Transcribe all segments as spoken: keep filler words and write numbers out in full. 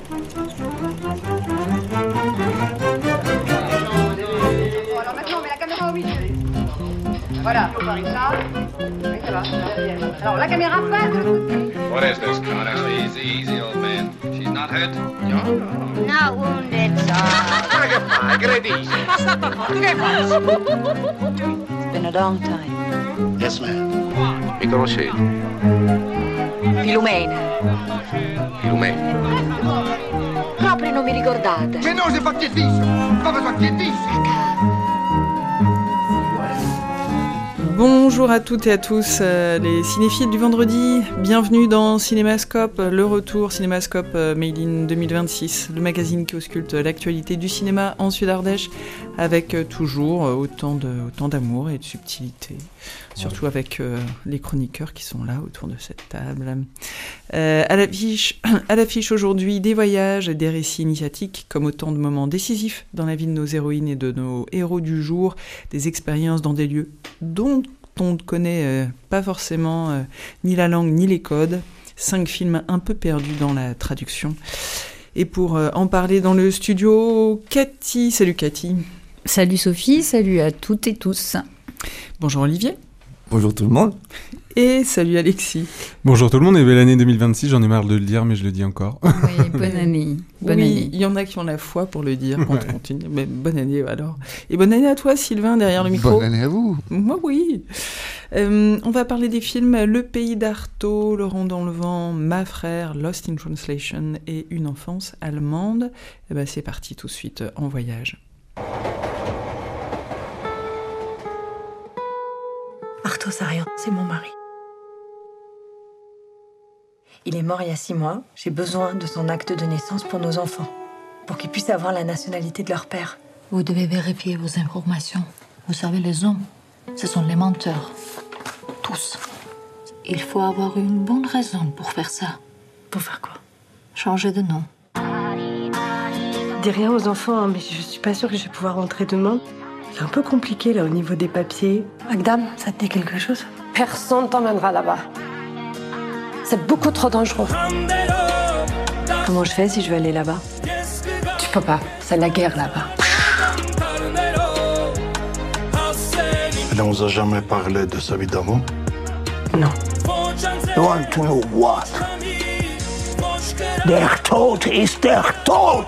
Alors maintenant, on met la caméra au milieu. Voilà, on parie ça. Oui, ça va. Alors la caméra passe. What is this, Connor? Easy, easy, old man. She's not hurt? No. Not wounded, sir. Get it easy. It's been a long time. Yes, ma'am. Mi conoscete? Filumena. Filumena. Proprio non mi ricordate. Mais non, j'ai pas de pied de biche. Pas besoin de pied de biche. Bonjour à toutes et à tous, euh, les cinéphiles du vendredi. Bienvenue dans Cinémascope, le retour Cinémascope euh, Made in deux mille vingt-six, le magazine qui ausculte l'actualité du cinéma en Sud-Ardèche, avec euh, toujours euh, autant, de, autant d'amour et de subtilité, surtout avec euh, les chroniqueurs qui sont là autour de cette table. Euh, à l'affiche, à l'affiche aujourd'hui, des voyages et des récits initiatiques, comme autant de moments décisifs dans la vie de nos héroïnes et de nos héros du jour, des expériences dans des lieux dont on ne connaît euh, pas forcément euh, ni la langue ni les codes, cinq films un peu perdus dans la traduction. Et pour euh, en parler dans le studio, Cathy. Salut Cathy. Salut Sophie, salut à toutes et tous. Bonjour Olivier. Bonjour tout le monde. Et salut Alexis. Bonjour tout le monde et belle année deux mille vingt-six, j'en ai marre de le dire mais je le dis encore. Oui, bonne année. Bonne oui, année. Il y en a qui ont la foi pour le dire quand ouais. on continue. Mais bonne année alors. Et bonne année à toi Sylvain derrière le micro. Bonne année à vous. Moi oui. Euh, on va parler des films Le Pays d'Artaud, Laurent dans le vent, Ma frère, Lost in Translation et Une enfance allemande. Et ben c'est parti tout de suite en voyage. Artaud Sarian, c'est mon mari. Il est mort il y a six mois. J'ai besoin de son acte de naissance pour nos enfants, pour qu'ils puissent avoir la nationalité de leur père. Vous devez vérifier vos informations. Vous savez, les hommes, ce sont les menteurs. Tous. Il faut avoir une bonne raison pour faire ça. Pour faire quoi? Changer de nom. Dis rien aux enfants, hein, mais je suis pas sûre que je vais pouvoir rentrer demain. C'est un peu compliqué là au niveau des papiers. Agdam, ça te dit quelque chose? Personne t'emmènera là-bas. C'est beaucoup trop dangereux. Comment je fais si je veux aller là-bas? Tu peux pas, c'est la guerre là-bas. Elle ne nous a jamais parlé de sa vie d'avant? Non. You want to know what? Der Tod ist der Tod!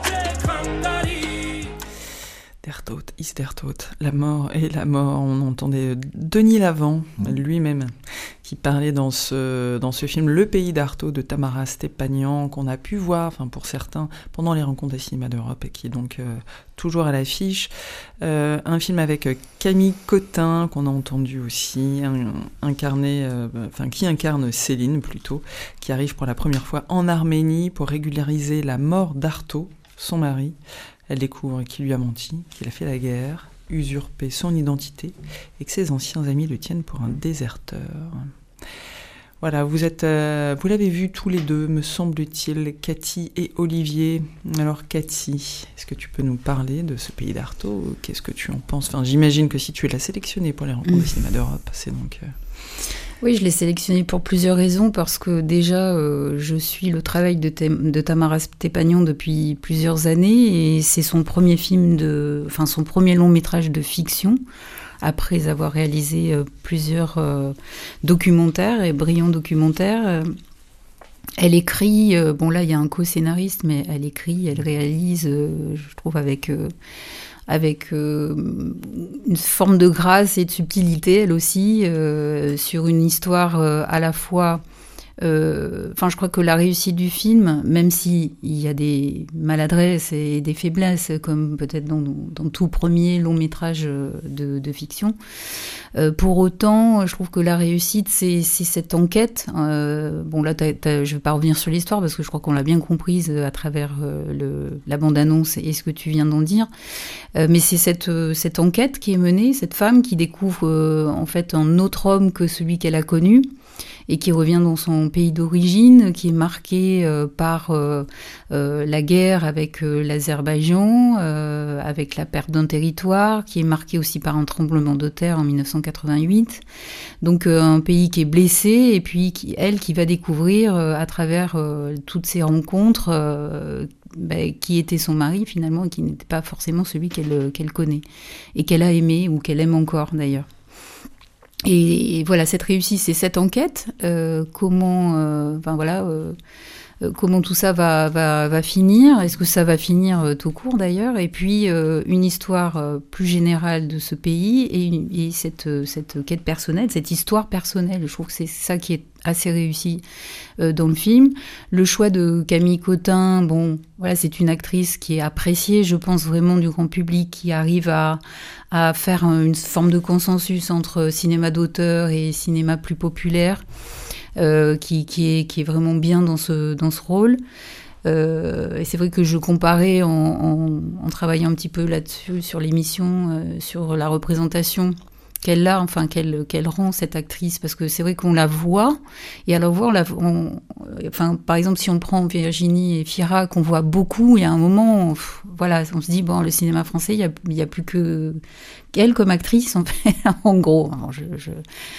Der Tod ist der Tod, la mort et la mort. On entendait Denis Lavant, lui-même, qui parlait dans ce, dans ce film Le Pays d'Artaud de Tamara Stepanian, qu'on a pu voir, enfin pour certains, pendant les rencontres des cinémas d'Europe, et qui est donc euh, toujours à l'affiche. Euh, un film avec Camille Cotin, qu'on a entendu aussi, un, incarné, euh, enfin qui incarne Céline plutôt, qui arrive pour la première fois en Arménie pour régulariser la mort d'Artaud, son mari. Elle découvre qu'il lui a menti, qu'il a fait la guerre, usurpé son identité et que ses anciens amis le tiennent pour un déserteur. Voilà, vous êtes, euh, vous l'avez vu tous les deux, me semble-t-il, Cathy et Olivier. Alors Cathy, est-ce que tu peux nous parler de ce Pays d'Artaud? Qu'est-ce que tu en penses? Enfin, j'imagine que si tu l'as sélectionné pour les rencontres mmh. des cinémas d'Europe, c'est donc... Euh... Oui, je l'ai sélectionné pour plusieurs raisons, parce que déjà, euh, je suis le travail de, T- de Tamara Stepanian depuis plusieurs années, et c'est son premier film, de, enfin son premier long métrage de fiction, après avoir réalisé euh, plusieurs euh, documentaires, et brillants documentaires. Euh, elle écrit, euh, bon là il y a un co-scénariste, mais elle écrit, elle réalise, euh, je trouve avec... Euh, avec euh, une forme de grâce et de subtilité, elle aussi, euh, sur une histoire euh, à la fois... Enfin, euh, je crois que la réussite du film, même s'il y a des maladresses et des faiblesses, comme peut-être dans, dans tout premier long métrage de, de fiction, euh, pour autant, je trouve que la réussite, c'est, c'est cette enquête. Euh, bon, là, t'as, t'as, je ne vais pas revenir sur l'histoire, parce que je crois qu'on l'a bien comprise à travers euh, le, la bande-annonce et ce que tu viens d'en dire. Euh, mais c'est cette, cette enquête qui est menée, cette femme qui découvre euh, en fait un autre homme que celui qu'elle a connu, et qui revient dans son pays d'origine, qui est marqué euh, par euh, euh, la guerre avec euh, l'Azerbaïdjan, euh, avec la perte d'un territoire, qui est marqué aussi par un tremblement de terre en dix-neuf cent quatre-vingt-huit. Donc euh, un pays qui est blessé, et puis qui, elle qui va découvrir euh, à travers euh, toutes ces rencontres euh, bah, qui était son mari finalement, et qui n'était pas forcément celui qu'elle, qu'elle connaît, et qu'elle a aimé, ou qu'elle aime encore d'ailleurs. Et, et voilà, cette réussite, c'est cette enquête. Euh, comment, euh, enfin voilà, euh, euh, comment tout ça va, va, va finir ? Est-ce que ça va finir euh, tout court d'ailleurs ? Et puis euh, une histoire euh, plus générale de ce pays et, une, et cette, euh, cette quête personnelle, cette histoire personnelle. Je trouve que c'est ça qui est assez réussi euh, dans le film. Le choix de Camille Cottin, bon, voilà, c'est une actrice qui est appréciée, je pense vraiment du grand public, qui arrive à à faire une forme de consensus entre cinéma d'auteur et cinéma plus populaire, euh, qui, qui, est, qui est vraiment bien dans ce, dans ce rôle. Euh, et c'est vrai que je comparais en, en, en travaillant un petit peu là-dessus, sur l'émission, euh, sur la représentation qu'elle a, enfin qu'elle, qu'elle rend cette actrice, parce que c'est vrai qu'on la voit, et à la voir, on la, on, enfin, par exemple, si on prend Virginie Fira, qu'on voit beaucoup, il y a un moment, pff, voilà, on se dit, bon, le cinéma français, il y a, il y a plus que qu'elle comme actrice, en fait, en gros. Alors, je, je,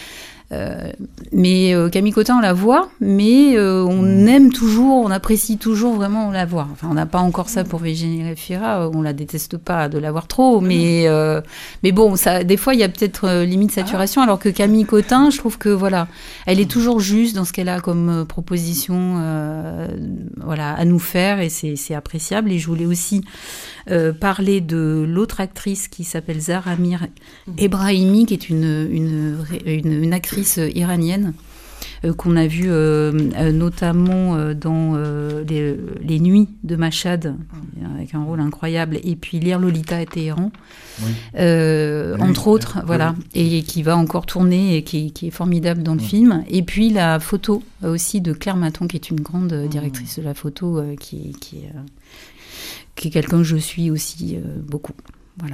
euh, mais euh, Camille Cottin, on la voit, mais euh, on mmh. aime toujours, on apprécie toujours vraiment la voir. Enfin, on n'a pas encore ça pour Virginie Fira, on la déteste pas de la voir trop, mais euh, mais bon, ça, des fois il y a peut-être euh, limite saturation, alors que Camille Cottin, je trouve que voilà, elle est toujours juste dans ce qu'elle a comme euh, proposition, euh, voilà, à nous faire, et c'est c'est appréciable. Et je voulais aussi euh, parler de l'autre actrice qui s'appelle Zahra Mir Ebrahimi, qui est une une une, une actrice iranienne euh, qu'on a vue euh, euh, notamment euh, dans euh, les, les Nuits de Machhad, avec un rôle incroyable, et puis Lire Lolita à Téhéran, oui. euh, oui, entre oui, autres, oui. voilà, et qui va encore tourner et qui, qui est formidable dans le oui. film. Et puis la photo euh, aussi de Claire Maton, qui est une grande euh, directrice de la photo, euh, qui, qui, euh, qui est quelqu'un que je suis aussi euh, beaucoup. Voilà.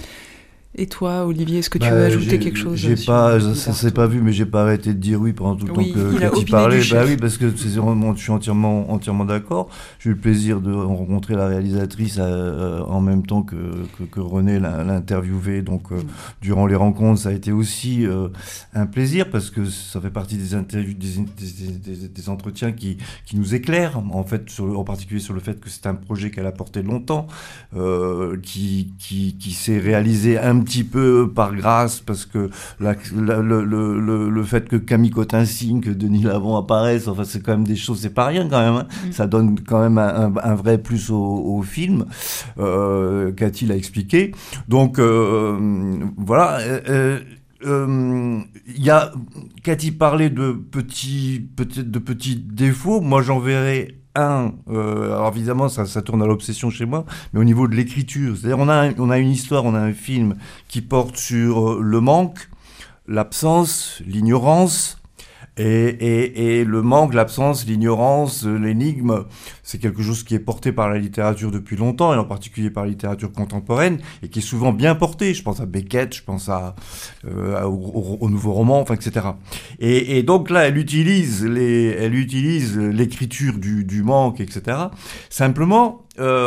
Et toi, Olivier, est-ce que tu bah, veux ajouter quelque chose ? J'ai pas, ça s'est pas vu, mais j'ai pas arrêté de dire oui pendant tout le oui, temps que Cathy parlait. Bah oui, parce que c'est vraiment, je suis entièrement, entièrement d'accord. J'ai eu le plaisir de rencontrer la réalisatrice euh, en même temps que, que, que René l'a, l'a interviewé. Donc, euh, mm. durant les rencontres, ça a été aussi euh, un plaisir, parce que ça fait partie des interviews, des, des, des, des entretiens qui, qui nous éclairent, en fait, sur le, en particulier sur le fait que c'est un projet qu'elle a porté longtemps, euh, qui, qui, qui s'est réalisé un petit peu par grâce, parce que la, la, le, le, le, le fait que Camille Cottin signe, que Denis Lavant apparaisse, enfin c'est quand même des choses, c'est pas rien quand même, hein. Mm. Ça donne quand même un, un, un vrai plus au, au film. Euh, Cathy l'a expliqué. Donc euh, voilà. Euh, euh, y a Cathy parlait de petits, peut-être de petits défauts. Moi j'en verrais un, euh, alors évidemment ça, ça tourne à l'obsession chez moi, mais au niveau de l'écriture, c'est-à-dire on a, un, on a une histoire, on a un film qui porte sur le manque, l'absence, l'ignorance, et, et, et le manque, l'absence, l'ignorance, l'énigme, c'est quelque chose qui est porté par la littérature depuis longtemps, et en particulier par la littérature contemporaine, et qui est souvent bien porté. Je pense à Beckett, je pense à, euh, au, au, au nouveau roman, enfin, et cetera. Et, et donc là, elle utilise les, elle utilise l'écriture du, du manque, et cetera. Simplement,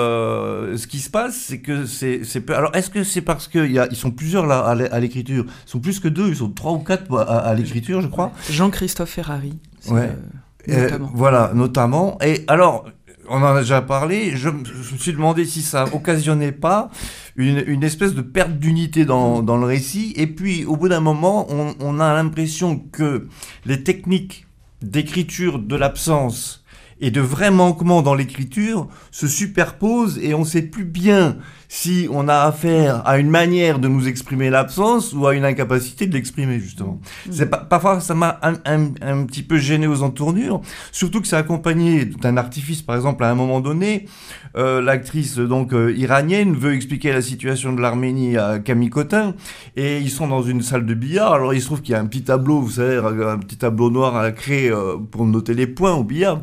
euh, ce qui se passe, c'est que c'est, c'est peu... Alors, est-ce que c'est parce que y a, ils sont plusieurs là à l'écriture, ils sont plus que deux, ils sont trois ou quatre à, à l'écriture, je crois. Jean-Christophe Ferrari. Ouais. Euh, notamment. Euh, voilà, notamment. Et alors, on en a déjà parlé. Je, je me suis demandé si ça occasionnait pas une, une espèce de perte d'unité dans, dans le récit. Et puis, au bout d'un moment, on, on a l'impression que les techniques d'écriture de l'absence et de vrais manquements dans l'écriture se superposent, et on ne sait plus bien si on a affaire à une manière de nous exprimer l'absence ou à une incapacité de l'exprimer, justement. Mmh. C'est pas, parfois, ça m'a un, un, un petit peu gêné aux entournures, surtout que c'est accompagné d'un artifice. Par exemple, à un moment donné, euh, l'actrice donc euh, iranienne veut expliquer la situation de l'Arménie à Camille Cottin, et ils sont dans une salle de billard. Alors, il se trouve qu'il y a un petit tableau, vous savez, un petit tableau noir à créer euh, pour noter les points au billard, ça.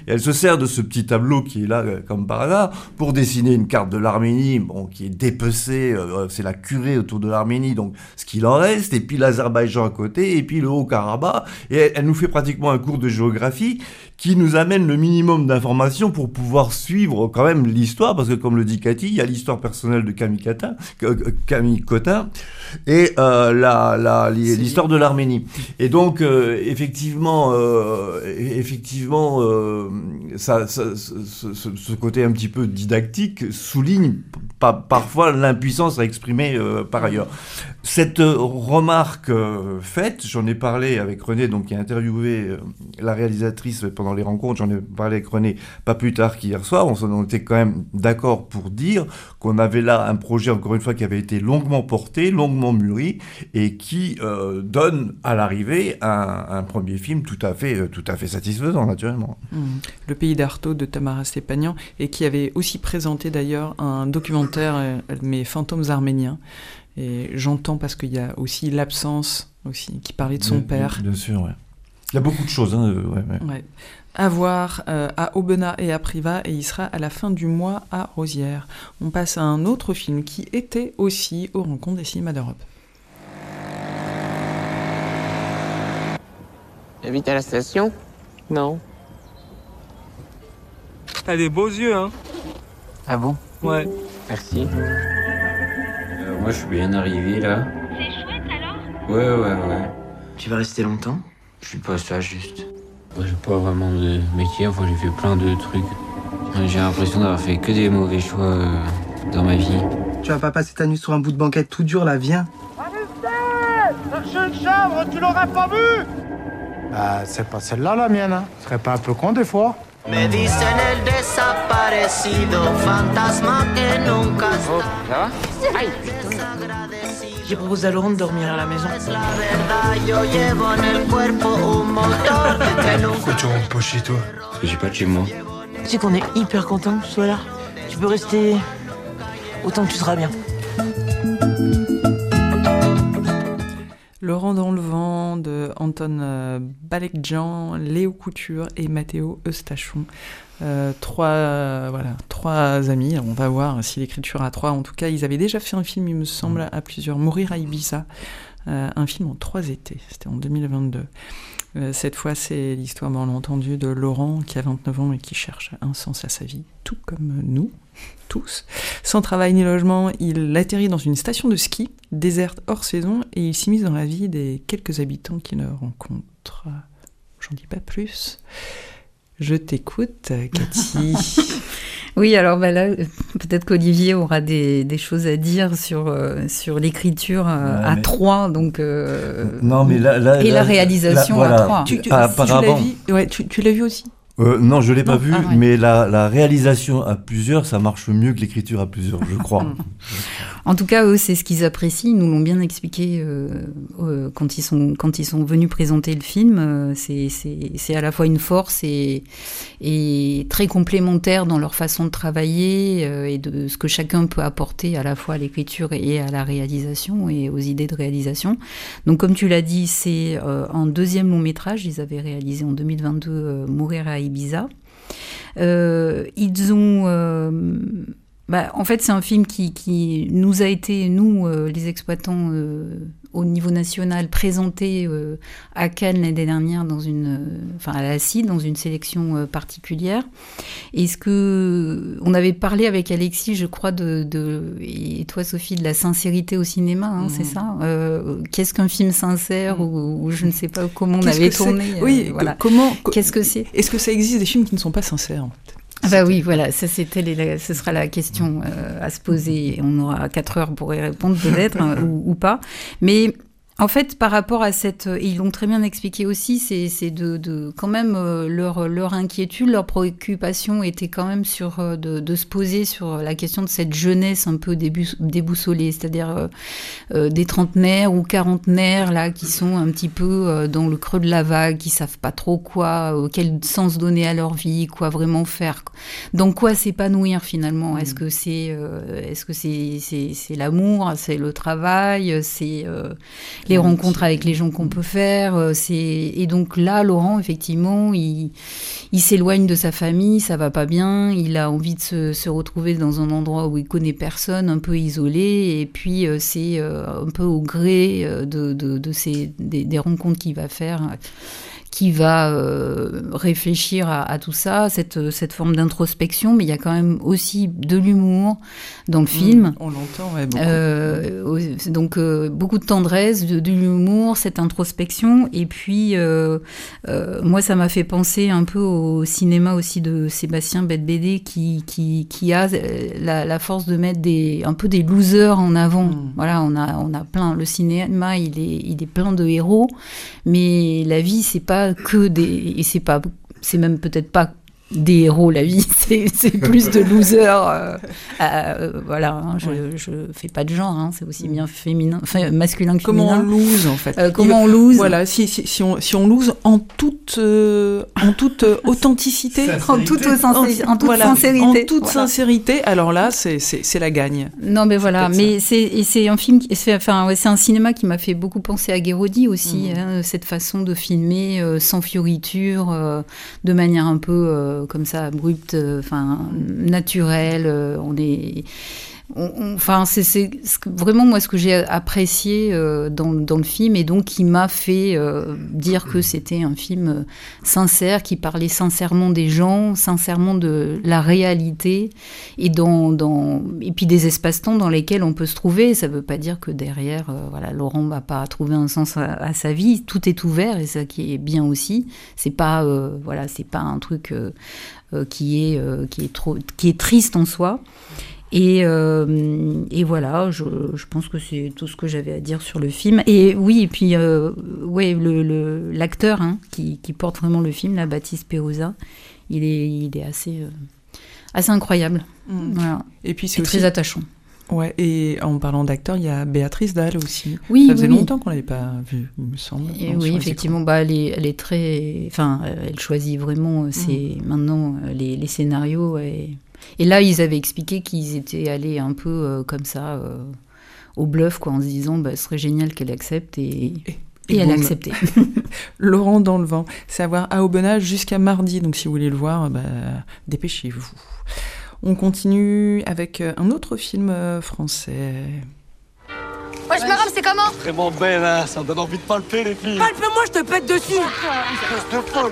Et elle se sert de ce petit tableau qui est là, comme par hasard, pour dessiner une carte de l'Arménie, bon, qui est dépecée, euh, c'est la curée autour de l'Arménie, donc ce qu'il en reste, et puis l'Azerbaïdjan à côté, et puis le Haut-Karabakh, et elle, elle nous fait pratiquement un cours de géographie qui nous amène le minimum d'informations pour pouvoir suivre quand même l'histoire, parce que comme le dit Cathy, il y a l'histoire personnelle de Camille Cotin, Camille Cotin et euh, la, la, l'histoire de l'Arménie. Et donc, euh, effectivement, euh, effectivement euh, ça, ça, ce, ce, ce côté un petit peu didactique souligne pa- parfois l'impuissance à exprimer euh, par ailleurs. Cette euh, remarque euh, faite, j'en ai parlé avec René, donc qui a interviewé euh, la réalisatrice pendant les rencontres, j'en ai parlé avec René pas plus tard qu'hier soir, on, on était quand même d'accord pour dire qu'on avait là un projet, encore une fois, qui avait été longuement porté, longuement mûri, et qui euh, donne à l'arrivée un, un premier film tout à fait, tout à fait satisfaisant, naturellement. Mmh. Le pays d'Artaud de Tamara Stepanian, et qui avait aussi présenté d'ailleurs un documentaire, euh, Mes fantômes arméniens. Et j'entends parce qu'il y a aussi l'absence aussi, qui parlait de son bien, père. Bien sûr, ouais. Il y a beaucoup de choses. Hein, ouais, ouais. Ouais. À voir euh, à Aubenas et à Privas, et il sera à la fin du mois à Rosières. On passe à un autre film qui était aussi aux rencontres des cinémas d'Europe. T'habites à la station ? Non. T'as des beaux yeux, hein ? Ah bon ? Ouais. Merci. Euh, moi, je suis bien arrivé, là. C'est chouette, alors ? Ouais, ouais, ouais. Tu vas rester longtemps ? Je suis pas ça, juste. Moi, j'ai pas vraiment de métier, enfin, j'ai fait plein de trucs. J'ai l'impression d'avoir fait que des mauvais choix euh, dans ma vie. Tu vas pas passer ta nuit sur un bout de banquette tout dur, là, viens. Chercher une chèvre, tu l'aurais pas vu? Bah, c'est pas celle-là la mienne, hein. Ce serait pas un peu con des fois? Me dicen el desaparecido, fantasma que nunca está. Oh, ça va? Aïe, putain. J'ai proposé à Laurent de dormir à la maison. Pourquoi tu rentres pas chez toi? Parce que j'ai pas de chez moi. Tu sais qu'on est hyper content que tu sois là. Tu peux rester autant que tu seras bien. Laurent dans le vent de Anton euh, Balekjian, Léo Couture et Matteo Eustachon. Euh, trois, euh, voilà, trois amis. Alors on va voir si l'écriture à trois. En tout cas, ils avaient déjà fait un film, il me semble, à plusieurs. Mourir à Ibiza, euh, un film en trois étés. C'était en deux mille vingt-deux. Euh, cette fois, c'est l'histoire, on l'a entendu, de Laurent qui a vingt-neuf ans et qui cherche un sens à sa vie, tout comme nous, tous. Sans travail ni logement, il atterrit dans une station de ski, déserte hors saison, et il s'immisce dans la vie des quelques habitants qu'il rencontre. J'en dis pas plus. Je t'écoute, Cathy. Oui, alors bah là, peut-être qu'Olivier aura des, des choses à dire sur, euh, sur l'écriture euh, ouais, à mais... trois, donc euh, non, mais là, là, et là, la réalisation là, voilà. à trois. Tu, tu, ah, si tu l'as vu, ouais, tu, tu l'as vu aussi? Euh, non, je l'ai pas non, vu, ah, ouais. mais la, la réalisation à plusieurs, ça marche mieux que l'écriture à plusieurs, je crois. En tout cas, eux, c'est ce qu'ils apprécient. Ils nous l'ont bien expliqué euh, euh, quand ils sont quand ils sont venus présenter le film. Euh, c'est c'est c'est à la fois une force et et très complémentaire dans leur façon de travailler euh, et de ce que chacun peut apporter à la fois à l'écriture et à la réalisation et aux idées de réalisation. Donc, comme tu l'as dit, c'est euh, un deuxième long métrage. Ils avaient réalisé en deux mille vingt-deux euh, Mourir à Ibiza. Euh, ils ont... Euh, bah, en fait, c'est un film qui, qui nous a été, nous, euh, les exploitants, euh, au niveau national, présenté euh, à Cannes l'année dernière, dans une, euh, enfin à la C I D, dans une sélection euh, particulière. Et ce que on avait parlé avec Alexis, je crois, de, de et toi, Sophie, de la sincérité au cinéma, hein, mmh. c'est ça. Euh, qu'est-ce qu'un film sincère, mmh. ou, ou je ne sais pas comment on qu'est-ce avait tourné. Euh, oui, voilà. Comment Qu'est-ce que c'est? Est-ce que ça existe des films qui ne sont pas sincères, en fait? Ah bah oui, voilà, ça c'était les, ce sera la question euh, à se poser. On aura quatre heures pour y répondre peut-être hein, ou, ou pas. Mais en fait, par rapport à cette, et ils l'ont très bien expliqué aussi, c'est, c'est de, de quand même euh, leur leur inquiétude, leur préoccupation était quand même sur euh, de, de se poser sur la question de cette jeunesse un peu débous, déboussolée, c'est-à-dire euh, euh, des trentenaires ou quarantenaires là qui sont un petit peu euh, dans le creux de la vague, qui savent pas trop quoi, euh, quel sens donner à leur vie, quoi vraiment faire, dans quoi s'épanouir finalement. Mmh. Est-ce que c'est euh, est-ce que c'est c'est c'est l'amour, c'est le travail, c'est euh, les rencontres avec les gens qu'on peut faire. Euh, c'est... Et donc là, Laurent, effectivement, il, il s'éloigne de sa famille, ça va pas bien, il a envie de se, se retrouver dans un endroit où il connaît personne, un peu isolé, et puis euh, c'est euh, un peu au gré euh, de, de, de ces, des, des rencontres qu'il va faire, qui va euh, réfléchir à, à tout ça, cette, cette forme d'introspection, mais il y a quand même aussi de l'humour dans le film. Mmh, on l'entend, ouais, beaucoup. Euh, donc euh, beaucoup de tendresse, de, de l'humour, cette introspection, et puis euh, euh, moi ça m'a fait penser un peu au cinéma aussi de Sébastien Bette-Bédé qui, qui, qui a la, la force de mettre des, un peu des losers en avant. Mmh. Voilà, on a, on a plein, le cinéma il est, il est plein de héros, mais la vie c'est pas que des, et c'est pas, c'est même peut-être pas des héros, la vie, c'est, c'est plus de losers. Euh, euh, voilà, hein, je, ouais. je fais pas de genre, hein, c'est aussi bien féminin, enfin masculin que comment féminin. Comment on lose en fait. Euh, comment Il, on lose. Voilà, si, si, si, on, si on lose en toute, euh, en toute euh, authenticité. en toute, sincé- en, en toute voilà, sincérité. En toute voilà. sincérité, alors là, c'est, c'est, c'est la gagne. Non, mais voilà, mais c'est, et c'est un film, qui, c'est, enfin, ouais, c'est un cinéma qui m'a fait beaucoup penser à Guéraudy aussi, mmh. hein, cette façon de filmer euh, sans fioriture, euh, de manière un peu euh, comme ça, abrupte, enfin euh, naturelle. Euh, on est, enfin c'est, c'est vraiment moi ce que j'ai apprécié euh, dans, dans le film et donc qui m'a fait euh, dire que c'était un film sincère, qui parlait sincèrement des gens, sincèrement de la réalité et dans, dans et puis des espaces-temps dans lesquels on peut se trouver. Ça veut pas dire que derrière, euh, voilà, Laurent va pas trouver un sens à, à sa vie. Tout est ouvert et ça qui est bien aussi. C'est pas, euh, voilà, c'est pas un truc euh, euh, qui est euh, qui est trop, qui est triste en soi. Et, euh, et voilà, je, je pense que c'est tout ce que j'avais à dire sur le film. Et oui, et puis euh, ouais, le, le, l'acteur hein, qui, qui porte vraiment le film, là, Baptiste Péroza, il est, il est assez, euh, assez incroyable. Mmh. Voilà. Et puis c'est et aussi... très attachant. Ouais, et en parlant d'acteur, il y a Béatrice Dalle aussi. Oui, ça faisait oui, longtemps qu'on l'avait pas vue, il me semble. Et oui, effectivement, bah, elle est, elle est très, enfin, elle choisit vraiment, c'est mmh. maintenant les, les scénarios. Et... Et là, ils avaient expliqué qu'ils étaient allés un peu euh, comme ça, euh, au bluff, quoi, en se disant bah, ce serait génial qu'elle accepte, et, et, et, et elle a accepté. Laurent dans le vent, c'est à voir à Aubenas jusqu'à mardi, donc si vous voulez le voir, bah, dépêchez-vous. On continue avec un autre film français. Wesh, ma robe, c'est comment? Vraiment belle, hein, ça me donne envie de palper, les filles. Palpe-moi, je te pète dessus. Espèce de folle.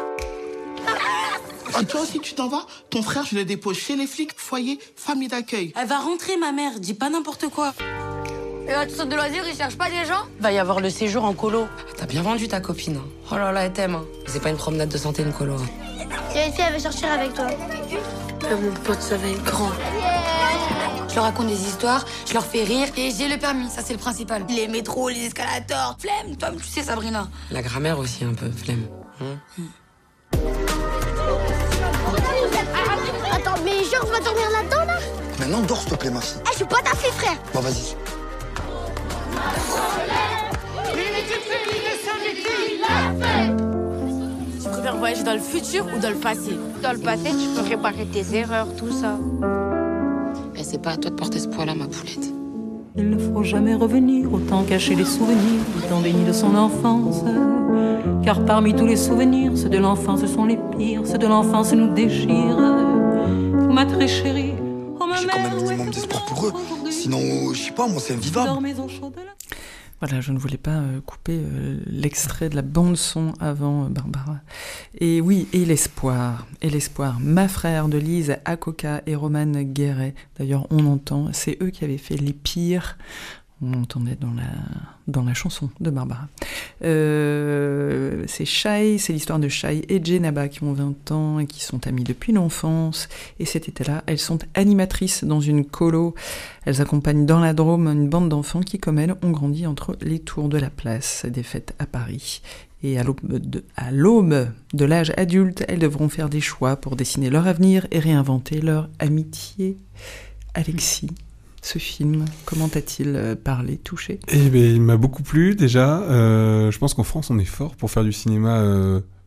Ah, toi aussi, tu t'en vas? Ton frère, je le dépose chez les flics, foyer, famille d'accueil. Elle va rentrer, ma mère, dis pas n'importe quoi. Et là, tu sautes de loisirs, ils cherchent pas des gens? Va y avoir le séjour en colo. T'as bien vendu ta copine. Hein. Oh là là, elle t'aime. Hein. C'est pas une promenade de santé, une colo. Hein. Il y a une fille, elle veut sortir avec toi. Ah, mon pote, ça va être grand. Je leur raconte des histoires, je leur fais rire, et j'ai le permis, ça c'est le principal. Les métros, les escalators, flemme, toi, tu sais, Sabrina. La grammaire aussi, un peu, flemme. Hein hmm. Attends, mais genre, on va dormir là-dedans, là? Maintenant, dors, s'il te plaît, ma fille. Eh, je suis pas ta fille, frère. Bon, vas-y. Tu préfères voyager dans le futur ou dans le passé? Dans le passé, tu peux réparer tes erreurs, tout ça. Mais c'est pas à toi de porter ce poids-là, ma poulette. Il ne faut jamais revenir, autant cacher les souvenirs, autant béni de son enfance. Car parmi tous les souvenirs, ceux de l'enfance sont les pires, ceux de l'enfance nous déchirent. Ma très chérie, oh ma j'ai quand même un minimum d'espoir pour eux, sinon, je sais pas, moi c'est invivable. Voilà, je ne voulais pas euh, couper euh, l'extrait de la bande-son avant euh, Barbara. Et oui, et l'espoir, et l'espoir. Ma frère de Lise Akoka et Romane Guéret, d'ailleurs on entend, c'est eux qui avaient fait Les Pires, on entendait dans la, dans la chanson de Barbara. Euh, c'est Shai, c'est l'histoire de Shai et Djenaba qui ont vingt ans et qui sont amies depuis l'enfance. Et cet été-là, elles sont animatrices dans une colo. Elles accompagnent dans la Drôme une bande d'enfants qui, comme elles, ont grandi entre les tours de la place des fêtes à Paris. Et à l'aube de, à l'aube de l'âge adulte, elles devront faire des choix pour dessiner leur avenir et réinventer leur amitié. Alexis, ce film, comment t'a-t-il parlé, touché? Eh bien, il m'a beaucoup plu déjà. Euh, je pense qu'en France, on est fort pour faire du cinéma euh,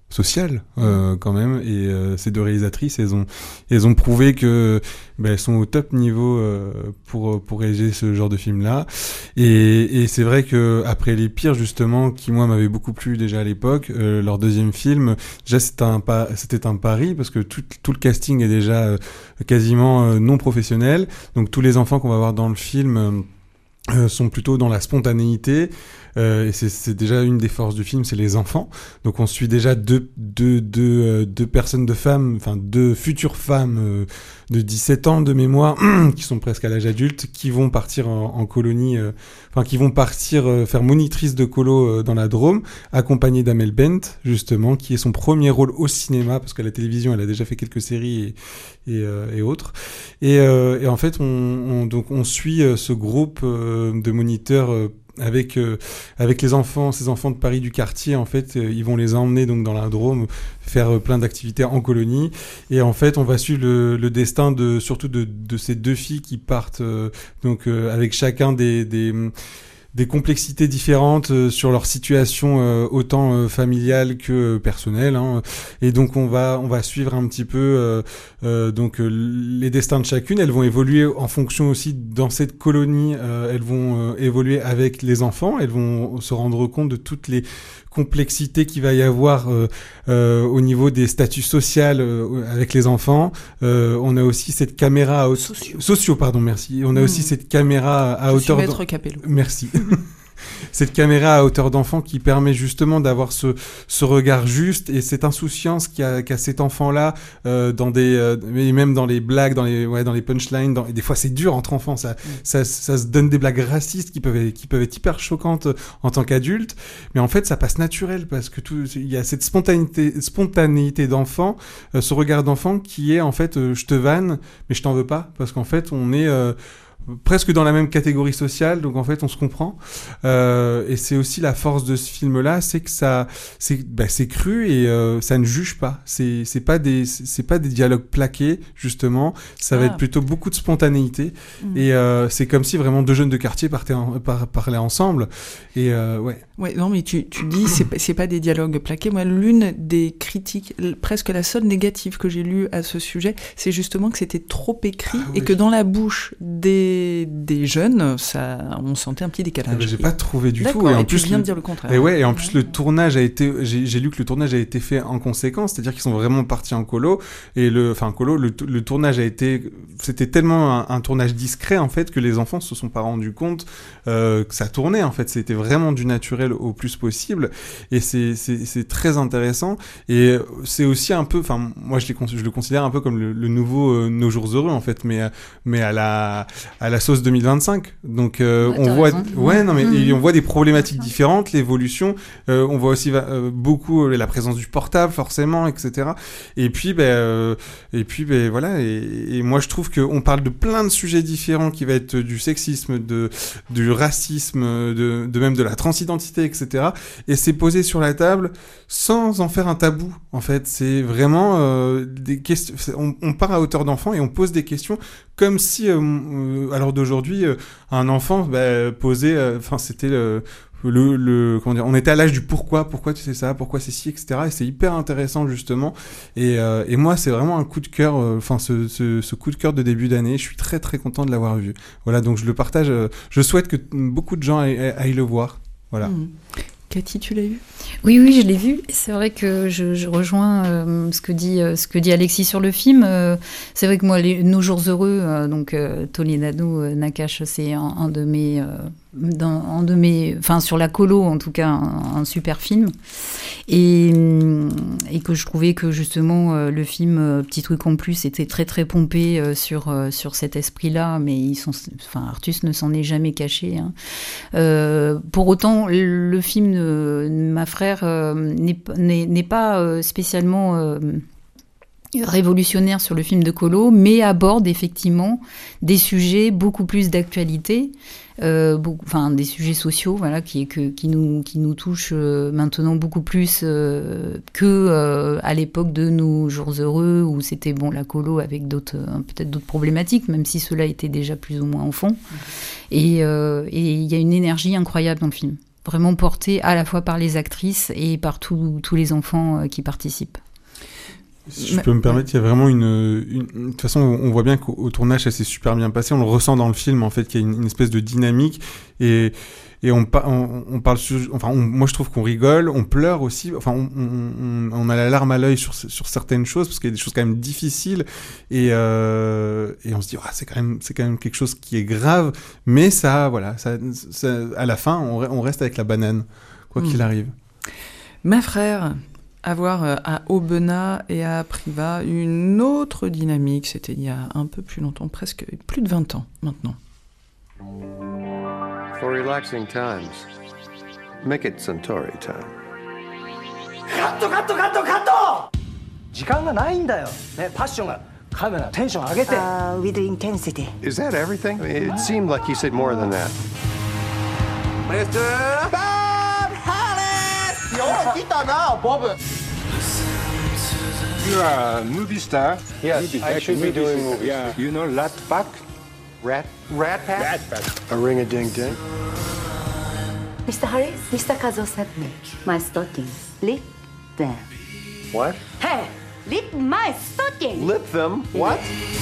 sociale euh, quand même, et euh, ces deux réalisatrices, elles ont elles ont prouvé que ben, elles sont au top niveau euh, pour pour réaliser ce genre de film là, et et c'est vrai que après Les Pires justement, qui moi m'avait beaucoup plu déjà à l'époque, euh, leur deuxième film, déjà c'était un pas c'était un pari parce que tout tout le casting est déjà euh, quasiment euh, non professionnel, donc tous les enfants qu'on va voir dans le film euh, euh, sont plutôt dans la spontanéité. Euh, et c'est, c'est déjà une des forces du film, c'est les enfants. Donc on suit déjà deux, deux, deux, euh, deux personnes de femmes, enfin deux futures femmes euh, de dix-sept ans de mémoire, qui sont presque à l'âge adulte, qui vont partir en, en colonie, euh, enfin qui vont partir euh, faire monitrice de colo euh, dans la Drôme, accompagnée d'Amel Bent, justement, qui est son premier rôle au cinéma, parce qu'à la télévision elle a déjà fait quelques séries et, et, euh, et autres. Et, euh, et en fait on, on, donc on suit euh, ce groupe euh, de moniteurs euh, avec euh, avec les enfants, ces enfants de Paris du quartier, en fait, euh, ils vont les emmener donc dans la Drôme, faire euh, plein d'activités en colonie, et en fait, on va suivre le, le destin de surtout de, de ces deux filles qui partent euh, donc euh, avec chacun des des des complexités différentes euh, sur leur situation euh, autant euh, familiale que euh, personnelle, hein. Et donc on va on va suivre un petit peu euh, euh, donc euh, les destins de chacune. Elles vont évoluer en fonction aussi dans cette colonie, euh, elles vont euh, évoluer avec les enfants, elles vont se rendre compte de toutes les complexité qu'il va y avoir euh, euh, au niveau des statuts sociaux euh, avec les enfants. Euh, on a aussi cette caméra à haute... sociaux. sociaux, pardon, merci. On a mmh. aussi cette caméra à Je hauteur. Suis Maître Capello. Merci. Cette caméra à hauteur d'enfant qui permet justement d'avoir ce ce regard juste et cette insouciance qu'a qu'a cet enfant-là euh, dans des euh, et même dans les blagues, dans les ouais dans les punchlines. Dans, et des fois c'est dur entre enfants, ça, mmh. ça ça se donne des blagues racistes qui peuvent être, qui peuvent être hyper choquantes en tant qu'adulte, mais en fait ça passe naturel parce que tout il y a cette spontanéité spontanéité d'enfant, euh, ce regard d'enfant qui est en fait euh, je te vanne mais je t'en veux pas parce qu'en fait on est euh, presque dans la même catégorie sociale, donc en fait on se comprend, euh, et c'est aussi la force de ce film-là, c'est que ça, c'est, bah, c'est cru et euh, ça ne juge pas. C'est, c'est pas des, c'est pas des dialogues plaqués justement. Ça va ah. être plutôt beaucoup de spontanéité, mmh. et euh, c'est comme si vraiment deux jeunes de quartier partaient en, par, parlaient ensemble. Et euh, ouais. Ouais, non mais tu, tu dis c'est, c'est pas des dialogues plaqués. Moi, l'une des critiques, presque la seule négative que j'ai lue à ce sujet, c'est justement que c'était trop écrit ah, et oui. que dans la bouche des des jeunes, ça, on sentait un petit décalage. Ah bah, j'ai pas trouvé du D'accord, tout. Et, et en tu plus, viens le... de dire le contraire. Et ouais, et en plus ouais. le tournage a été, j'ai, j'ai lu que le tournage a été fait en conséquence, c'est-à-dire qu'ils sont vraiment partis en colo et le, enfin colo, le, le tournage a été, c'était tellement un, un tournage discret en fait que les enfants se sont pas rendus compte euh, que ça tournait en fait. C'était vraiment du naturel au plus possible et c'est c'est c'est très intéressant et c'est aussi un peu, enfin moi je, les, je le considère un peu comme le, le nouveau euh, Nos Jours Heureux en fait, mais mais à la à la sauce deux mille vingt-cinq. Donc euh, ouais, on voit raison. ouais non mais mmh. on voit des problématiques différentes, l'évolution, euh, on voit aussi euh, beaucoup euh, la présence du portable forcément, etc. Et puis ben euh, et puis ben voilà et, et moi je trouve que on parle de plein de sujets différents qui va être du sexisme, de du racisme, de de même de la transidentité, etc. Et c'est posé sur la table sans en faire un tabou en fait. C'est vraiment euh, des questions, on, on part à hauteur d'enfant et on pose des questions comme si euh, euh, à l'heure d'aujourd'hui euh, un enfant bah, posait, enfin euh, c'était le, le, le comment dire, on était à l'âge du pourquoi, pourquoi tu sais ça, pourquoi c'est si, et cetera. Et c'est hyper intéressant justement. Et, euh, et moi c'est vraiment un coup de cœur, enfin euh, ce, ce, ce coup de cœur de début d'année. Je suis très très content de l'avoir vu. Voilà, donc je le partage. Euh, je souhaite que beaucoup de gens aillent, aillent le voir. Voilà. Mmh. Cathy, tu l'as vu ? Oui, oui, je l'ai vu. C'est vrai que je, je rejoins euh, ce que dit euh, ce que dit Alexis sur le film. Euh, c'est vrai que moi, les, Nos Jours Heureux, euh, donc euh, Toledano euh, Nakache, c'est un, un de mes, euh, dans, un de mes, enfin sur la colo en tout cas, un, un super film. Et, et que je trouvais que justement euh, le film euh, Petit truc en plus était très très pompé euh, sur euh, sur cet esprit-là, mais ils sont, enfin Artus ne s'en est jamais caché. Hein. Euh, pour autant, le, le film de ma frère euh, n'est, n'est, n'est pas euh, spécialement euh, révolutionnaire sur le film de Colo, mais aborde effectivement des sujets beaucoup plus d'actualité, euh, beaucoup, enfin des sujets sociaux, voilà, qui, que, qui nous qui nous touchent euh, maintenant beaucoup plus euh, que euh, à l'époque de Nos Jours Heureux où c'était bon la Colo avec d'autres euh, peut-être d'autres problématiques, même si cela était déjà plus ou moins en fond. Mmh. Et euh, et il y a une énergie incroyable dans le film. vraiment porté à la fois par les actrices et par tous les enfants qui participent. Si je peux me permettre, il y a vraiment une, une... De toute façon, on voit bien qu'au tournage, ça s'est super bien passé. On le ressent dans le film, en fait, qu'il y a une, une espèce de dynamique. Et, et on, on, on parle sur... Enfin, on, moi, je trouve qu'on rigole, on pleure aussi. Enfin, on, on, on a la larme à l'œil sur, sur certaines choses, parce qu'il y a des choses quand même difficiles. Et, euh, et on se dit, ah, c'est quand même, c'est quand même quelque chose qui est grave. Mais ça, voilà, ça, ça, à la fin, on, on reste avec la banane, quoi mmh. qu'il arrive. Ma frère... avoir à Aubenas et à Privas une autre dynamique, c'était il y a un peu plus longtemps, presque plus de vingt ans maintenant. For relaxing times, make it Centauri time. カットカットカットカット時間がないんだよ、ね、パッションがカメラテンション上げて uh, with intensity. Is that everything? I mean, it seemed like he said more than that. Mister Bob Hollis! よう来たな、ボブ You're a movie star. Yes, movie I should be doing movies. Yeah. You know Rat Pack? Rat? Rat Pack? Rat Pack. A ring-a-ding-ding. Mister Harris, Mister Kazo sent me my stockings. Lip them. What? Hey, lip my stockings. Lip them? What?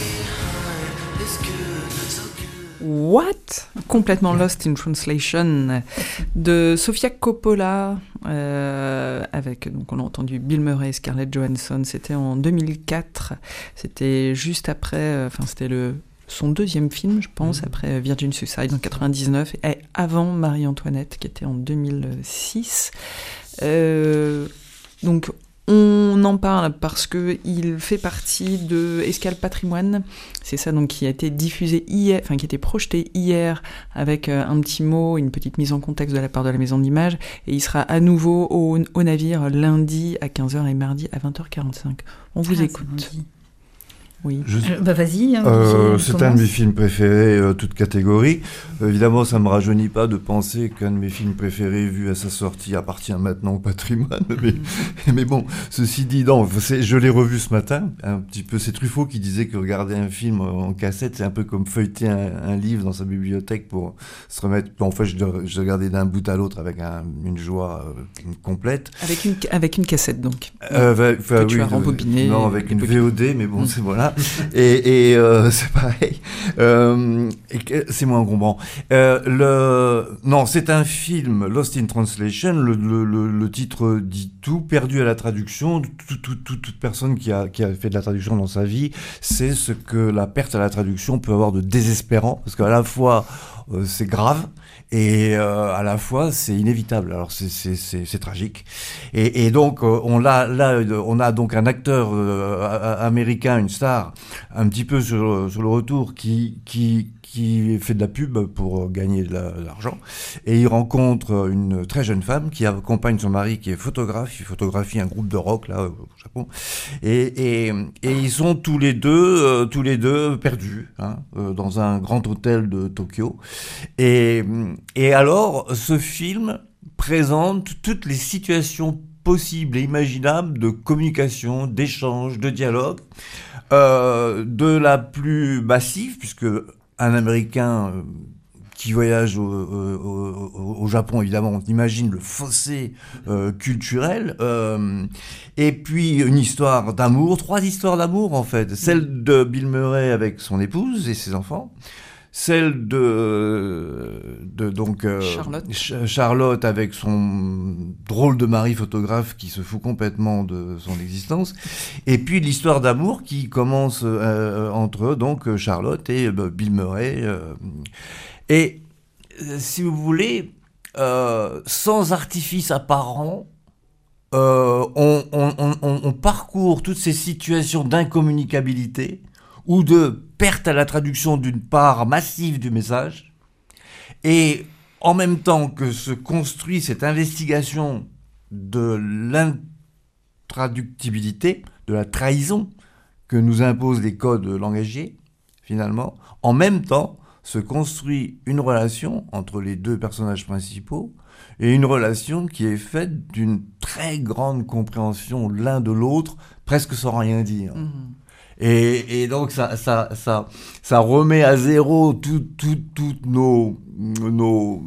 What? Complètement lost in translation de Sofia Coppola euh, avec, donc on a entendu Bill Murray et Scarlett Johansson, c'était en deux mille quatre, c'était juste après, enfin euh, c'était le son deuxième film je pense, mmh. après Virgin Suicide en quatre-vingt-dix-neuf et avant Marie-Antoinette qui était en deux mille six. Euh, donc on en parle parce qu'il fait partie de Escale Patrimoine, c'est ça donc qui a été diffusé hier, enfin qui a été projeté hier avec un petit mot, une petite mise en contexte de la part de la maison d'image, et il sera à nouveau au, au navire lundi à quinze heures et mardi à vingt heures quarante-cinq. On vous ah, écoute. Oui. Je... Euh, bah vas-y. Hein, euh, c'est un de mes films préférés, euh, toute catégorie. Euh, évidemment, ça ne me rajeunit pas de penser qu'un de mes films préférés, vu à sa sortie, appartient maintenant au patrimoine. Mais, mmh. mais bon, ceci dit, non, je l'ai revu ce matin. Un petit peu, c'est Truffaut qui disait que regarder un film en cassette, c'est un peu comme feuilleter un, un livre dans sa bibliothèque pour se remettre. En fait, je, je regardais d'un bout à l'autre avec un, une joie euh, complète. Avec une, avec une cassette, donc. Euh, bah, bah, que oui, tu as rembobiné. Non, avec une V O D, mais bon, mmh. c'est voilà. et, et euh, c'est pareil. Euh, et c'est moins encombrant. Euh, le... Non, c'est un film, Lost in Translation, le, le, le, le titre dit tout, perdu à la traduction. Tout, tout, tout, toute personne qui a, qui a fait de la traduction dans sa vie sait ce que la perte à la traduction peut avoir de désespérant, parce qu'à la fois euh, c'est grave, et euh, à la fois c'est inévitable. Alors c'est c'est c'est, c'est tragique. Et, et donc euh, on l'a là, on a donc un acteur euh, américain, une star, un petit peu sur sur le retour, qui qui qui fait de la pub pour gagner de, la, de l'argent, et il rencontre une très jeune femme qui accompagne son mari qui est photographe, il photographie un groupe de rock là au Japon, et et, et ils sont tous les deux euh, tous les deux perdus hein, euh, dans un grand hôtel de Tokyo, et et alors ce film présente toutes les situations possibles et imaginables de communication, d'échange, de dialogue, euh, de la plus massive, puisque un Américain euh, qui voyage au, au, au, au Japon, évidemment, on imagine le fossé euh, culturel, euh, et puis une histoire d'amour, trois histoires d'amour en fait, celle de Bill Murray avec son épouse et ses enfants, celle de, de donc euh, Charlotte. Ch- Charlotte avec son drôle de mari photographe qui se fout complètement de son existence, et puis l'histoire d'amour qui commence euh, entre donc Charlotte et euh, Bill Murray, euh, et euh, si vous voulez, euh, sans artifice apparent, euh, on, on, on, on parcourt toutes ces situations d'incommunicabilité ou de perte à la traduction d'une part massive du message, et en même temps que se construit cette investigation de l'intraductibilité, de la trahison que nous imposent les codes langagiers, finalement, en même temps se construit une relation entre les deux personnages principaux, et une relation qui est faite d'une très grande compréhension l'un de l'autre, presque sans rien dire. Mmh. Et, et donc ça, ça, ça, ça remet à zéro toutes tout, tout nos, nos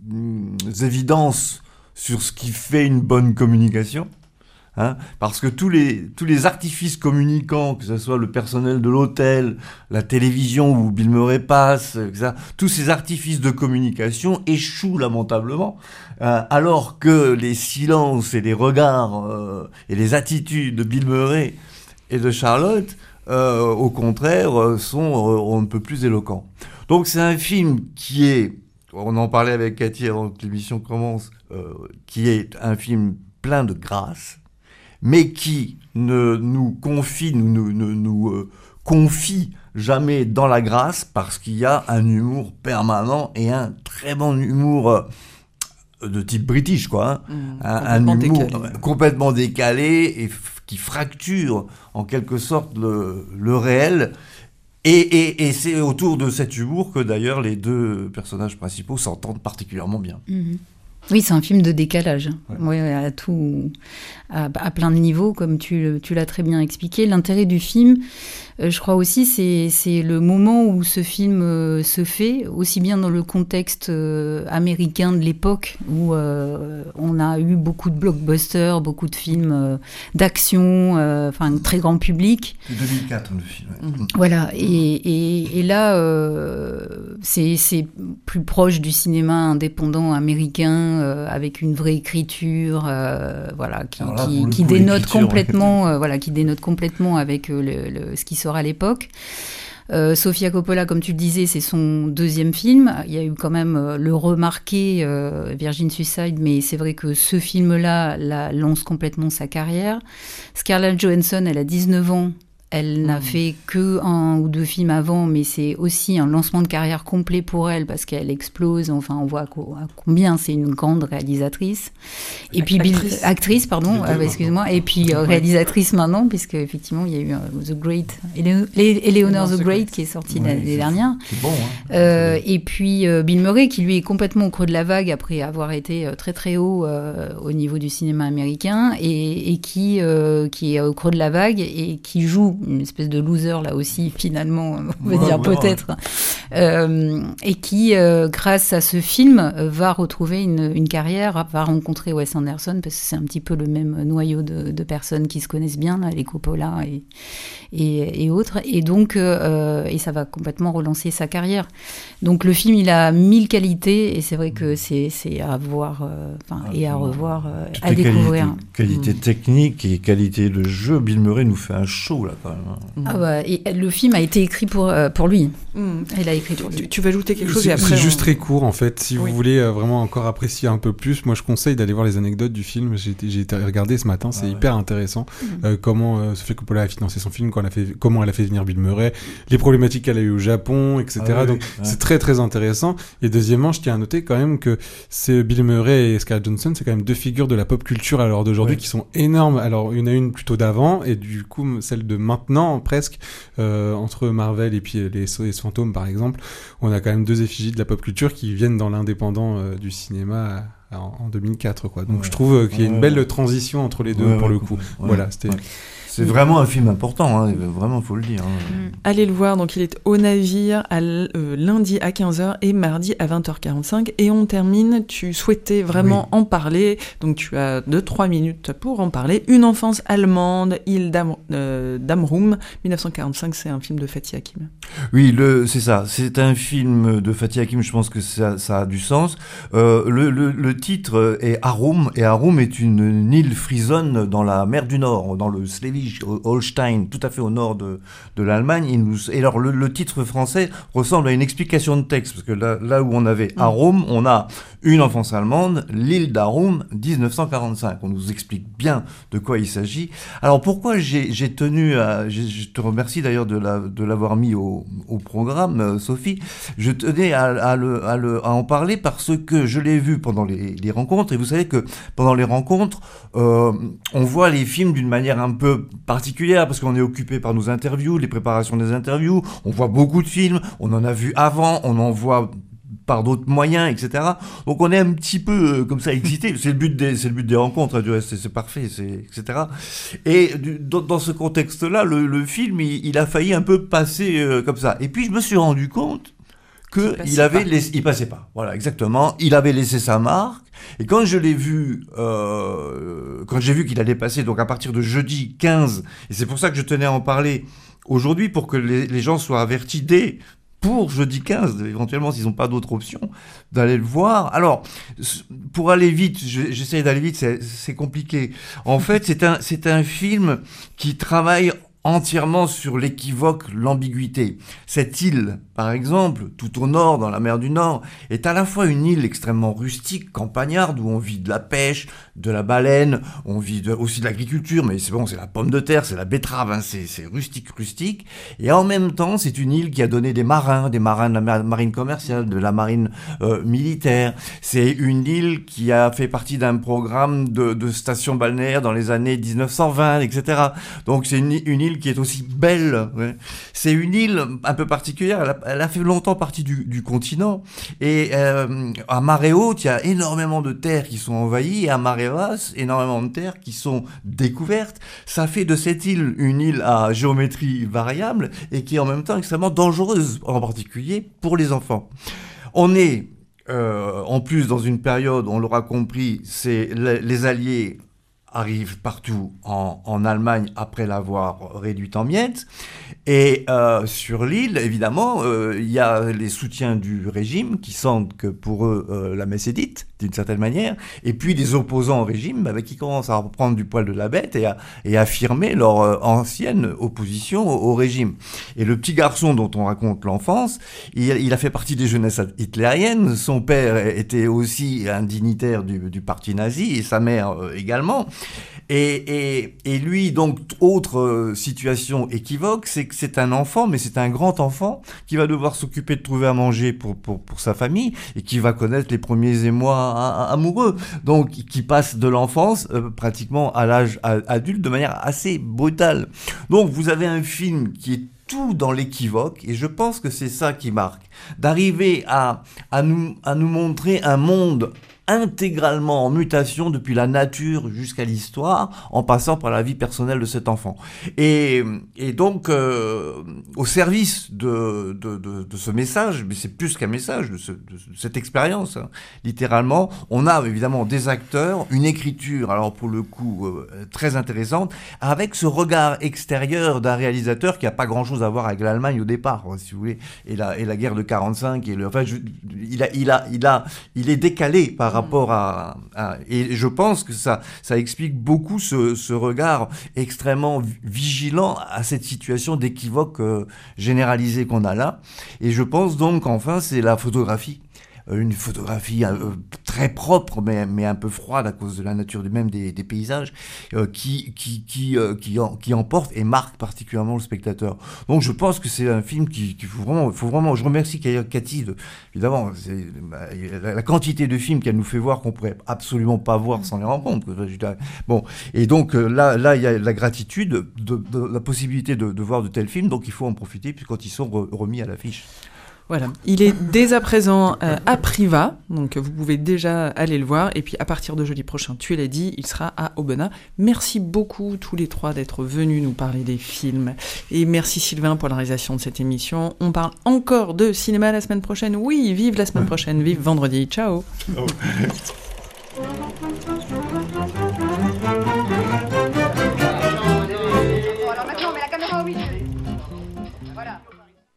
évidences sur ce qui fait une bonne communication. Hein, parce que tous les, tous les artifices communicants, que ce soit le personnel de l'hôtel, la télévision où Bill Murray passe, que ça, tous ces artifices de communication échouent lamentablement, euh, alors que les silences et les regards euh, et les attitudes de Bill Murray et de Charlotte, euh, au contraire, sont euh, on ne peut plus éloquents. Donc c'est un film qui est, on en parlait avec Cathy avant que l'émission commence, euh, qui est un film plein de grâce, mais qui ne nous confie, nous, nous, nous, nous euh, confie jamais dans la grâce, parce qu'il y a un humour permanent et un très bon humour euh, de type british, quoi. Hein. Mmh, un, un humour décalé. complètement décalé et f- qui fracture en quelque sorte le, le réel. Et, et, et c'est autour de cet humour que d'ailleurs les deux personnages principaux s'entendent particulièrement bien. Mmh. Oui, c'est un film de décalage, ouais. Ouais, à, tout, à, à plein de niveaux, comme tu, tu l'as très bien expliqué. L'intérêt du film, euh, je crois aussi, c'est, c'est le moment où ce film euh, se fait, aussi bien dans le contexte euh, américain de l'époque, où euh, on a eu beaucoup de blockbusters, beaucoup de films euh, d'action, enfin, euh, très grand public. C'est deux mille quatre, le film. Ouais. Mmh. Voilà, et, et, et là, euh, c'est, c'est plus proche du cinéma indépendant américain, Euh, avec une vraie écriture, euh, voilà, qui, là, qui, qui coup, dénote complètement, euh, voilà, qui dénote complètement avec euh, le, le, ce qui sort à l'époque. Euh, Sofia Coppola, comme tu le disais, c'est son deuxième film. Il y a eu quand même euh, le remarqué euh, Virgin Suicide, mais c'est vrai que ce film-là la, lance complètement sa carrière. Scarlett Johansson, elle a dix-neuf ans. Elle n'a mmh. fait que un ou deux films avant, mais c'est aussi un lancement de carrière complet pour elle, parce qu'elle explose. Enfin, on voit à combien c'est une grande réalisatrice. Et puis actrice, Bill, actrice pardon, euh, excuse-moi. Et puis euh, réalisatrice maintenant, puisque effectivement il y a eu euh, The Great, Eleanor the Great, qui est sorti oui, l'année dernière. C'est bon. Hein. Euh, et puis euh, Bill Murray, qui lui est complètement au creux de la vague après avoir été très très haut euh, au niveau du cinéma américain, et, et qui euh, qui est au creux de la vague et qui joue une espèce de loser là aussi finalement, on va ouais, dire ouais, peut-être, ouais. euh, et qui euh, grâce à ce film va retrouver une, une carrière, va rencontrer Wes Anderson, parce que c'est un petit peu le même noyau de, de personnes qui se connaissent bien là, les Coppola et, et, et autres, et donc euh, et ça va complètement relancer sa carrière. Donc le film il a mille qualités, et c'est vrai que c'est, c'est à voir euh, ah, et à revoir, euh, à découvrir. Qualité, qualité mmh. technique et qualité de jeu. Bill Murray nous fait un show là quand même. Ah bah, et le film a été écrit pour, euh, pour lui. Mmh. Il a écrit pour lui. Tu, tu vas ajouter quelque chose c'est, et après c'est on... juste très court en fait. Si oui. vous voulez euh, vraiment encore apprécier un peu plus, moi je conseille d'aller voir les anecdotes du film. J'ai été, j'ai été regardé ce matin, c'est ah, hyper ouais. intéressant. Mmh. Euh, comment euh, Sofia Coppola a financé son film, quand elle a fait, comment elle a fait venir Bill Murray, les problématiques qu'elle a eues au Japon, et cetera. Ah, oui, Donc ouais. c'est très très intéressant. Et deuxièmement, je tiens à noter quand même que c'est Bill Murray et Scarlett Johansson, c'est quand même deux figures de la pop culture à l'heure d'aujourd'hui ouais. qui sont énormes. Alors il y en a une plutôt d'avant et du coup celle de maintenant presque. Euh, entre Marvel et puis les, les fantômes par exemple, on a quand même deux effigies de la pop culture qui viennent dans l'indépendant euh, du cinéma à, en, en deux mille quatre quoi. Donc ouais. je trouve euh, qu'il y a une belle transition entre les deux ouais, pour ouais, le coup. Ouais. Voilà, c'était. Ouais. C'est vraiment un film important, hein, vraiment, il faut le dire. Hein. Allez le voir, donc il est au Navire à l- euh, lundi à quinze heures et mardi à vingt heures quarante-cinq. Et on termine, tu souhaitais vraiment oui. en parler, donc tu as deux trois minutes pour en parler. Une enfance allemande, Île d'Am- euh, d'Amrum, dix-neuf cent quarante-cinq, c'est un film de Fatih Akin. Oui, le, c'est ça, c'est un film de Fatih Akin, je pense que ça, ça a du sens. Euh, le, le, le titre est Arum, et Arum est une, une île frisonne dans la mer du Nord, dans le Schleswig Holstein, tout à fait au nord de, de l'Allemagne. Il nous, et alors le, le titre français ressemble à une explication de texte, parce que là, là où on avait Arum, on a une enfance allemande, l'île d'Arum, dix-neuf cent quarante-cinq. On nous explique bien de quoi il s'agit. Alors pourquoi j'ai, j'ai tenu à... J'ai, je te remercie d'ailleurs de, la, de l'avoir mis au, au programme, euh, Sophie. Je tenais à, à, le, à, le, à en parler parce que je l'ai vu pendant les, les rencontres, et vous savez que pendant les rencontres, euh, on voit les films d'une manière un peu particulière, parce qu'on est occupé par nos interviews, les préparations des interviews, on voit beaucoup de films, on en a vu avant, on en voit par d'autres moyens, et cetera. Donc on est un petit peu euh, comme ça excité. C'est le but des, c'est le but des rencontres, du reste, c'est, c'est parfait, c'est, et cetera. Et du, dans, dans ce contexte-là, le, le film, il, il a failli un peu passer euh, comme ça. Et puis je me suis rendu compte que il avait laissé, il passait pas. Voilà, exactement. Il avait laissé sa marque. Et quand je l'ai vu, euh, quand j'ai vu qu'il allait passer, donc à partir de jeudi quinze, et c'est pour ça que je tenais à en parler aujourd'hui pour que les, les gens soient avertis dès pour jeudi quinze, éventuellement s'ils n'ont pas d'autre option, d'aller le voir. Alors, pour aller vite, j'essaie d'aller vite, c'est, c'est compliqué. En fait, c'est un, c'est un film qui travaille entièrement sur l'équivoque, l'ambiguïté. Cette île, par exemple, tout au nord, dans la mer du Nord, est à la fois une île extrêmement rustique, campagnarde, où on vit de la pêche, de la baleine, on vit de, aussi de l'agriculture, mais c'est bon, c'est la pomme de terre, c'est la betterave, hein, c'est, c'est rustique, rustique. Et en même temps, c'est une île qui a donné des marins, des marins de la mar- marine commerciale, de la marine euh, militaire. C'est une île qui a fait partie d'un programme de, de stations balnéaires dans les années dix-neuf cent vingt, et cetera. Donc c'est une, une île qui est aussi belle. Ouais. C'est une île un peu particulière. Elle a, elle a fait longtemps partie du, du continent. Et euh, à marée haute, il y a énormément de terres qui sont envahies. Et à marée basse, énormément de terres qui sont découvertes. Ça fait de cette île une île à géométrie variable et qui est en même temps extrêmement dangereuse, en particulier pour les enfants. On est euh, en plus dans une période, on l'aura compris, c'est les, les Alliés arrive partout en, en Allemagne après l'avoir réduite en miettes. Et euh, sur l'île, évidemment, euh, il y a les soutiens du régime qui sentent que pour eux, euh, la messe est dite, d'une certaine manière, et puis des opposants au régime bah, qui commencent à reprendre du poil de la bête et à, et à affirmer leur euh, ancienne opposition au, au régime. Et le petit garçon dont on raconte l'enfance, il, il a fait partie des jeunesses hitlériennes, son père était aussi un dignitaire du, du parti nazi, et sa mère euh, également. Et, et, et lui, donc, autre euh, situation équivoque, c'est que c'est un enfant, mais c'est un grand enfant qui va devoir s'occuper de trouver à manger pour, pour, pour sa famille et qui va connaître les premiers émois a, a, amoureux. Donc, qui passe de l'enfance euh, pratiquement à l'âge a, adulte de manière assez brutale. Donc, vous avez un film qui est tout dans l'équivoque, et je pense que c'est ça qui marque. D'arriver à, à, nous, à nous montrer un monde intégralement en mutation depuis la nature jusqu'à l'histoire, en passant par la vie personnelle de cet enfant. Et, et donc, euh, au service de, de, de, de ce message, mais c'est plus qu'un message, de, ce, de cette expérience, hein, littéralement, on a évidemment des acteurs, une écriture, alors pour le coup, euh, très intéressante, avec ce regard extérieur d'un réalisateur qui n'a pas grand-chose à voir avec l'Allemagne au départ, si vous voulez, et la, et la guerre de quarante-cinq, et le, enfin, je, il, a, il, a, il, a, il est décalé par rapport à, à... Et je pense que ça, ça explique beaucoup ce, ce regard extrêmement vigilant à cette situation d'équivoque euh, généralisée qu'on a là. Et je pense donc qu'enfin, c'est la photographie. Une photographie euh, très propre, mais, mais un peu froide à cause de la nature même des, des paysages, euh, qui, qui, qui, euh, qui, en, qui emporte et marque particulièrement le spectateur. Donc je pense que c'est un film qui, qui faut vraiment, faut vraiment, je remercie Cathy, de, évidemment, c'est, bah, la, la quantité de films qu'elle nous fait voir qu'on pourrait absolument pas voir sans les rencontres. Bon, et donc là, là, il y a la gratitude, de, de la possibilité de, de voir de tels films, donc il faut en profiter puis quand ils sont re, remis à l'affiche. Voilà, il est dès à présent euh, à Priva, donc vous pouvez déjà aller le voir, et puis à partir de jeudi prochain, tu l'as dit, il sera à Aubenas. Merci beaucoup tous les trois d'être venus nous parler des films, et merci Sylvain pour la réalisation de cette émission. On parle encore de cinéma la semaine prochaine, oui, vive la semaine prochaine, vive vendredi, ciao. Ciao.